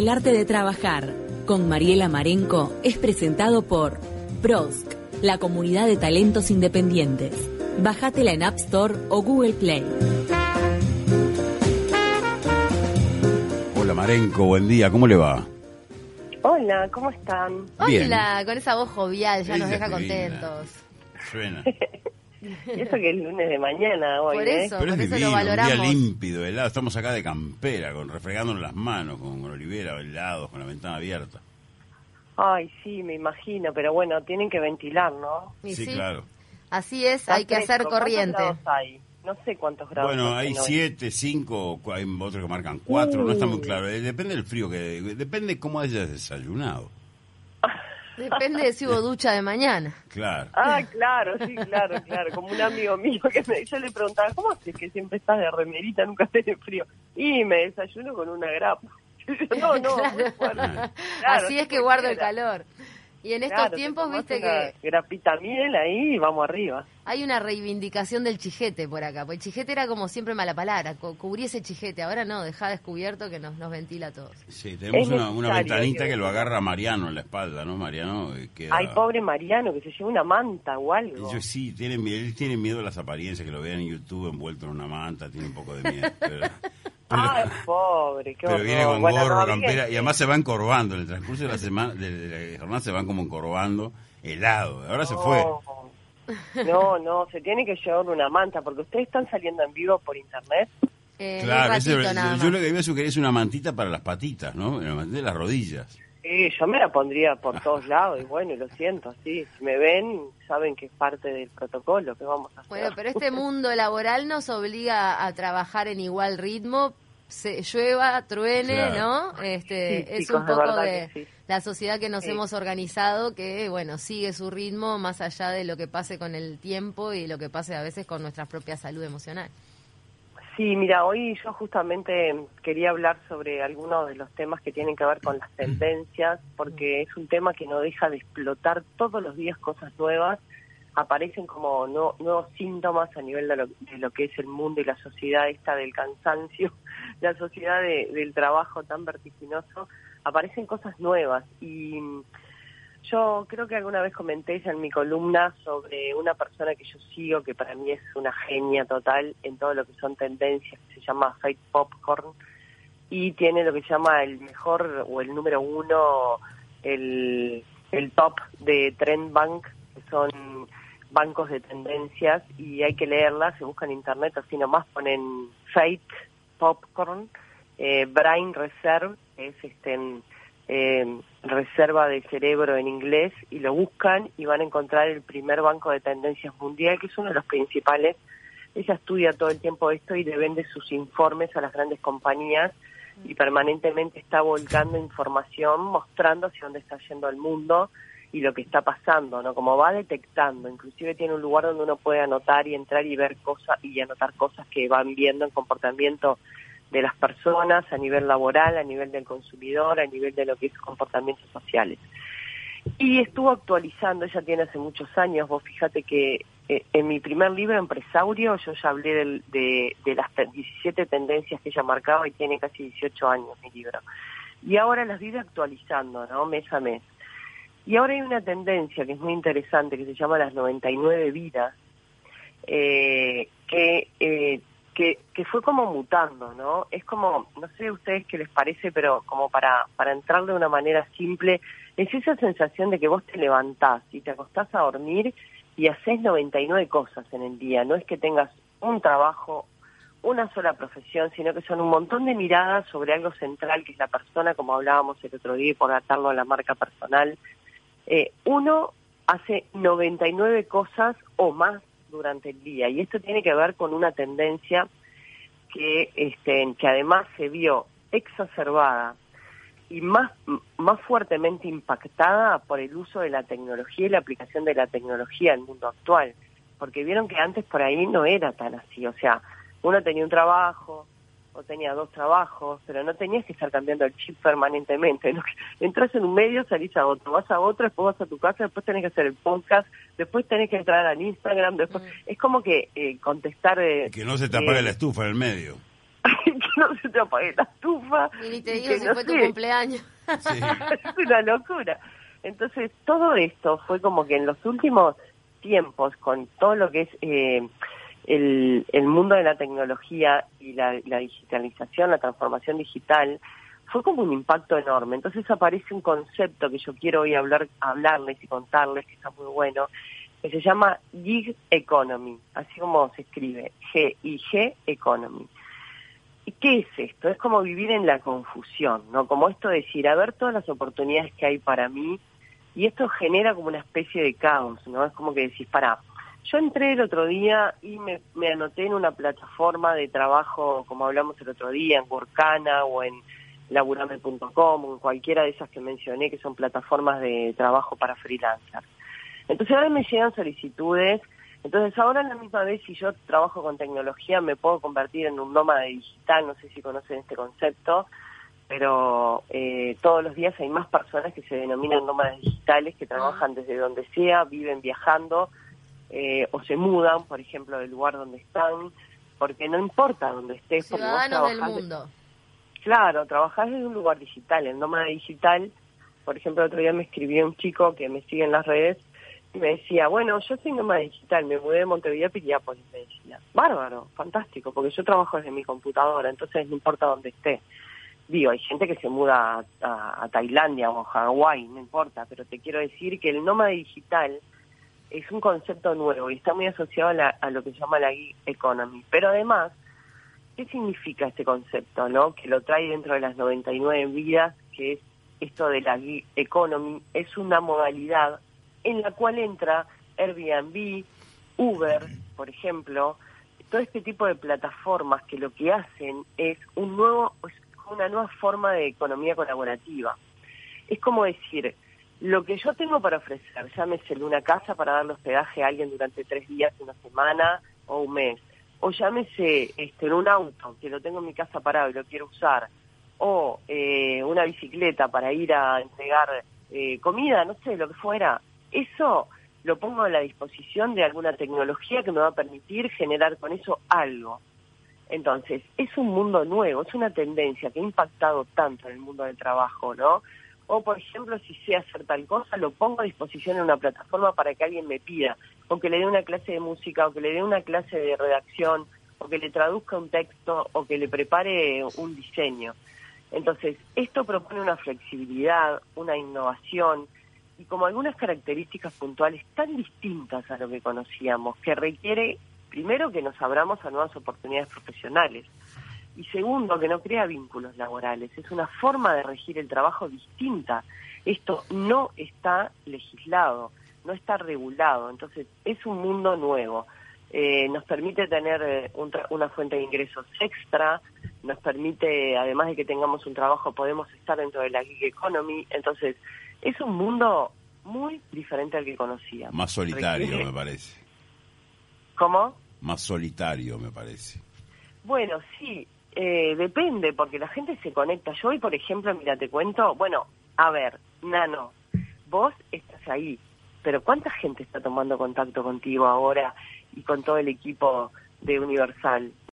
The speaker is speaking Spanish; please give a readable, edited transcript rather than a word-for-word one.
El arte de trabajar, con Mariela Marenco, es presentado por Prosk, la comunidad de talentos independientes. Bájatela en App Store o Google Play. Hola Marenco, buen día, ¿cómo le va? Hola, ¿cómo están? Bien. Hola, con esa voz jovial ya nos Ella deja es divina. contentos. Suena. Y eso que es lunes de mañana hoy, Por eso, Pero es por eso divino, lo valoramos. un día límpido, helado. Estamos acá de campera, refregándonos las manos, con olivera, helados, con la ventana abierta. Ay, sí, me imagino, pero bueno, tienen que ventilar, ¿no? Y Sí, claro. Así es, hay que hacer corriente. ¿Cuántos grados hay? No sé cuántos grados. Bueno, hay hacen hoy. 7, 5, hay otros que marcan 4, no está muy claro. Depende del frío, depende cómo hayas desayunado. Depende de si hubo ducha de mañana. Claro. Ah, claro, sí, claro. Como un amigo mío yo le preguntaba, ¿cómo haces que siempre estás de remerita, nunca tenés frío? Y me desayuno con una grapa. No, Claro. muy fuerte. Claro, Así es que guardo el cualquiera. calor. Y en estos Claro, te tiempos, tomás viste una que grapita miel ahí y vamos arriba. hay una reivindicación del chijete por acá. Porque el chijete era como siempre mala palabra, cubrí ese chijete. Ahora no, dejá descubierto que nos ventila a todos. Sí, tenemos Es una necesario ventanita que- que lo agarra Mariano en la espalda, ¿no? Mariano queda... Ay, pobre Mariano, que se lleve una manta o algo. Ellos sí, él tiene miedo a las apariencias, que lo vean en YouTube envuelto en una manta, tiene un poco de miedo. Ay, pobre, qué Pero horror. viene con Bueno, gorro, no, campera, bien. y además se va encorvando. En el transcurso de la semana, de la jornada se van como encorvando, helado. Ahora se fue. No, se tiene que llevar una manta, porque ustedes están saliendo en vivo por internet. Un Claro, ratito nada yo más. lo que iba a sugerir es una mantita para las patitas, ¿no? Una mantita de las rodillas. Sí, yo me la pondría por todos lados, y bueno, lo siento, sí. Si me ven, saben que es parte del protocolo que vamos a hacer. Bueno, pero este mundo laboral nos obliga a trabajar en igual ritmo, llueva, truene, Claro. ¿no? Sí, Es chicos, un de poco verdad de que sí. la sociedad que nos Sí. hemos organizado que, bueno, sigue su ritmo más allá de lo que pase con el tiempo y lo que pase a veces con nuestra propia salud emocional. Sí, mira, hoy yo justamente quería hablar sobre algunos de los temas que tienen que ver con las tendencias, porque es un tema que no deja de explotar todos los días cosas nuevas, aparecen como nuevos síntomas a nivel de lo que es el mundo y la sociedad esta del cansancio, la sociedad del trabajo tan vertiginoso, aparecen cosas nuevas y yo creo que alguna vez comenté ya en mi columna sobre una persona que yo sigo, que para mí es una genia total en todo lo que son tendencias, que se llama Faith Popcorn, y tiene lo que se llama el mejor o el número uno, el top de Trend Bank, que son bancos de tendencias, y hay que leerlas, se buscan en internet, así nomás ponen Faith Popcorn, Brain Reserve, que es reserva de cerebro en inglés, y lo buscan y van a encontrar el primer banco de tendencias mundial, que es uno de los principales. Ella estudia todo el tiempo esto y le vende sus informes a las grandes compañías y permanentemente está volcando información mostrando hacia dónde está yendo el mundo y lo que está pasando, ¿no? Como va detectando, inclusive tiene un lugar donde uno puede anotar y entrar y ver cosas y anotar cosas que van viendo en comportamiento de las personas a nivel laboral, a nivel del consumidor, a nivel de lo que es comportamientos sociales. Y estuvo actualizando, ella tiene hace muchos años, vos fíjate que en mi primer libro, Empresaurio, yo ya hablé de las 17 tendencias que ella marcaba y tiene casi 18 años mi libro. Y ahora las vive actualizando, ¿no? Mes a mes. Y ahora hay una tendencia que es muy interesante, que se llama las 99 vidas, que fue como mutando, ¿no? Es como, no sé a ustedes qué les parece, pero como para entrar de una manera simple, es esa sensación de que vos te levantás y te acostás a dormir y haces 99 cosas en el día. No es que tengas un trabajo, una sola profesión, sino que son un montón de miradas sobre algo central, que es la persona, como hablábamos el otro día, y por atarlo a la marca personal. Uno hace 99 cosas o más durante el día, y esto tiene que ver con una tendencia que además se vio exacerbada y más fuertemente impactada por el uso de la tecnología y la aplicación de la tecnología al mundo actual, porque vieron que antes por ahí no era tan así, o sea, uno tenía un trabajo o tenía 2 trabajos, pero no tenías que estar cambiando el chip permanentemente, ¿no? Entras en un medio, salís a otro, vas a otro, después vas a tu casa, después tenés que hacer el podcast, después tenés que entrar al Instagram, después es como que contestar... Que no se te apague la estufa en el medio. no se te apague la estufa. Y ni te y digo que si no fue tu sé. cumpleaños. Sí. Es una locura. Entonces, todo esto fue como que en los últimos tiempos, con todo lo que es el mundo de la tecnología y la digitalización, la transformación digital, fue como un impacto enorme. Entonces aparece un concepto que yo quiero hoy hablarles y contarles, que está muy bueno, que se llama Gig Economy, así como se escribe, G-I-G Economy. ¿Y qué es esto? Es como vivir en la confusión, ¿no? Como esto de decir, a ver todas las oportunidades que hay para mí, y esto genera como una especie de caos, ¿no? Es como que decís, pará, yo entré el otro día y me anoté en una plataforma de trabajo, como hablamos el otro día, en Workana o en laburame.com, o en cualquiera de esas que mencioné, que son plataformas de trabajo para freelancers. Entonces ahora me llegan solicitudes. Entonces ahora a la misma vez, si yo trabajo con tecnología, me puedo convertir en un nómada digital, no sé si conocen este concepto, pero todos los días hay más personas que se denominan nómadas digitales, que trabajan desde donde sea, viven viajando, o se mudan, por ejemplo, del lugar donde están, porque no importa dónde estés, porque vos Ciudadanos del trabajás mundo. Claro, trabajás desde un lugar digital. El nómada digital, por ejemplo, el otro día me escribió un chico que me sigue en las redes y me decía, bueno, yo soy nómada digital, me mudé de Montevideo a Piriápolis. Me decía, bárbaro, fantástico, porque yo trabajo desde mi computadora, entonces no importa dónde esté. Digo, hay gente que se muda a Tailandia o a Hawái, no importa, pero te quiero decir que el nómada digital es un concepto nuevo y está muy asociado a lo que se llama la gig economy. Pero además, ¿qué significa este concepto, no? Que lo trae dentro de las 99 vidas, que es esto de la gig economy, es una modalidad en la cual entra Airbnb, Uber, por ejemplo, todo este tipo de plataformas que lo que hacen es una nueva forma de economía colaborativa. Es como decir, lo que yo tengo para ofrecer, llámese una casa para darle hospedaje a alguien durante 3 días, una semana o un mes, o llámese en un auto, que lo tengo en mi casa parado y lo quiero usar, o una bicicleta para ir a entregar comida, no sé, lo que fuera, eso lo pongo a la disposición de alguna tecnología que me va a permitir generar con eso algo. Entonces, es un mundo nuevo, es una tendencia que ha impactado tanto en el mundo del trabajo, ¿no? O, por ejemplo, si sé hacer tal cosa, lo pongo a disposición en una plataforma para que alguien me pida, o que le dé una clase de música, o que le dé una clase de redacción, o que le traduzca un texto, o que le prepare un diseño. Entonces, esto propone una flexibilidad, una innovación, y como algunas características puntuales tan distintas a lo que conocíamos, que requiere, primero, que nos abramos a nuevas oportunidades profesionales, y segundo, que no crea vínculos laborales. Es una forma de regir el trabajo distinta. Esto no está legislado, no está regulado. Entonces, es un mundo nuevo. Nos permite tener una fuente de ingresos extra, nos permite, además de que tengamos un trabajo, podemos estar dentro de la gig economy. Entonces, es un mundo muy diferente al que conocíamos. Más solitario, me parece. ¿Cómo? Más solitario, me parece. Bueno, sí. Depende, porque la gente se conecta. Yo hoy, por ejemplo, mira, te cuento, bueno, a ver, Nano, vos estás ahí, pero ¿cuánta gente está tomando contacto contigo ahora y con todo el equipo de Universal?